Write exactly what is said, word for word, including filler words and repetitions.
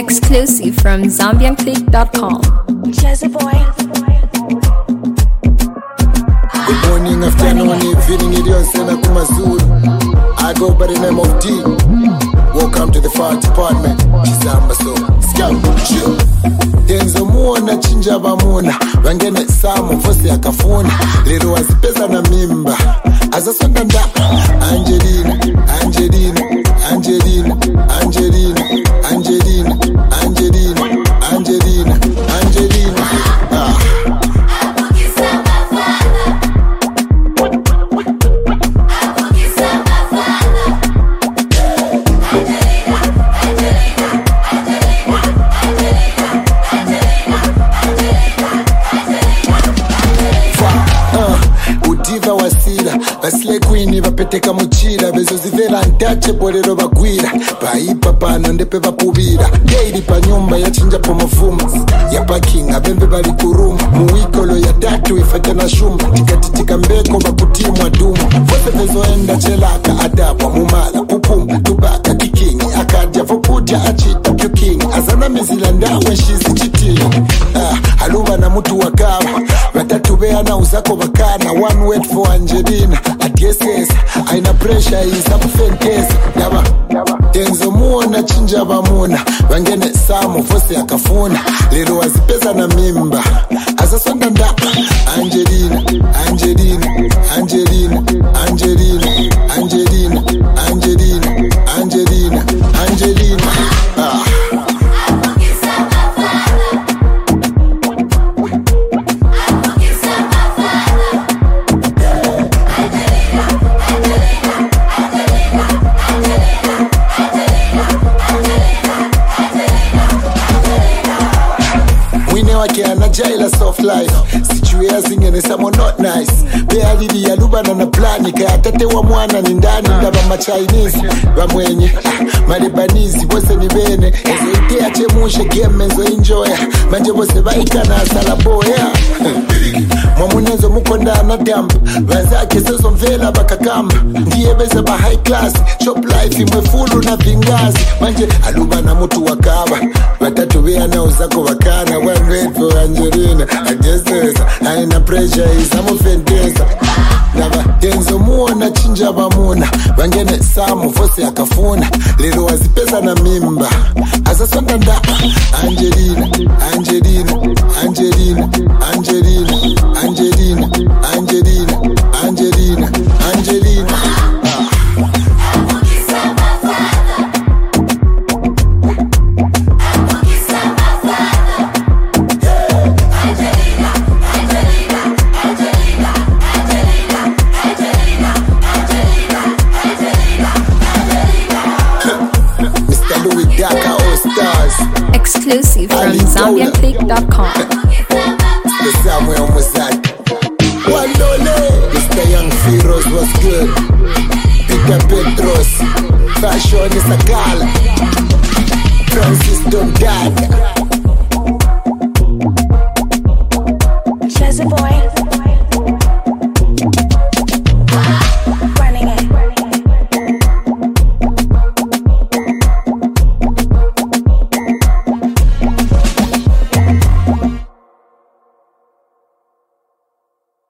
Exclusive from Zambian Click dot com. Jazzy boy. Good morning, afternoon, evening, idiot, Sena Kumazuru. I go by the name of D. Welcome to the fire department. Chizamba so. Scam, chill. Denzo muona chinja bamuna. Wangene samu, fosi akafuna. Lero wazipeza na mimba. Azasonda nda. Angelina, Angelina, Angelina, Angelina, Angelina, Angelina, Angelina, Angelina. Ah. Wasira basile queen vapeteka muchira bezo zivera ntache bolero bagwira paipa pano ndepe vapuvira daily pa nyumba yachinja po mafuma ya parking abembe bali kuruma muwikolo ya tatu ifate na shumba tikatitika mbeko bakutimwa dumu vose vezoenda chelaka adapwa mumala pupumba tubaka kikingi akadya vokuja achita kyukingi azana mizila ndawe shizi chitini ah, haluva na mutu wakama watatu beana uzako bakana one word for Angelina adieses aina pressure isakufenteza yaba Denzo muona chinja bamuna wangene samu vose akafuna lero wazipeza na mimba azasonda nda Angelina Angelina Angelina Angelina Angelina Angelina Angelina Angelina ah. Jaila soft life situea zingene samo not nice bea lili ya lubana na plani kaya tate wa mwana ni ndani ndaba ma Chinese bamwenye ah, malebanizi bose ni bene ezo itea chemushe game ezo enjoya manje bose baikana asala boya mwamunezo mukonda na damp bazake sezo mvela bakakamba ndiye beze ba high class shop life imwe fulu na vingazi manje alubana mutu wakaba batatu bea na uzako wakana one red for Angelina adjustesa aina pressure isamufenteza Naba Denzo muona chinja bamuna wangene samu vose akafuna lero wazipeza na mimba azasonda nda Angelina Angelina Angelina Angelina Angelina Angelina Angelina Angelina ah. Exclusive from Zambian Click dot com. The Samuel Mozart. Walole, Mister Young Feroz was good. Peter Petros, fashion is a gala. Francis Dondada.